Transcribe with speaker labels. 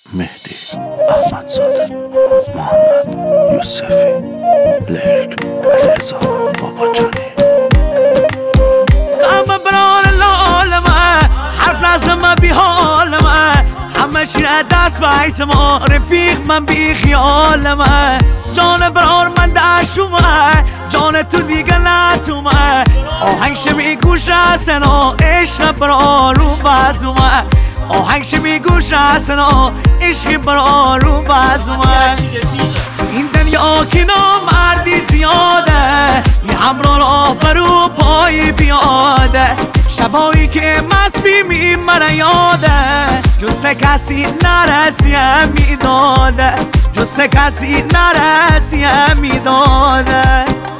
Speaker 1: مهدی احمدزاده، محمد یوسفی، لیک علیرضا باباجانی.
Speaker 2: قام برار العالمه حرف لازمه بی حالمه، همه چی را دست بیت ما رفیق من بی خیالمه. جان برار من دشومه، جان تو دیگه نتومه، آهنگ شمی گوش سنا عشق برارو بازومه، آهنگ شمی گوش سنا عشق برارو بازومه. این دنیا که نامردی زیاده، یه همراه راه برو پای بیاده، شبایی که مست بی من یاده، جز کسی نرسیم میداده، جز کسی نرسیم میداده.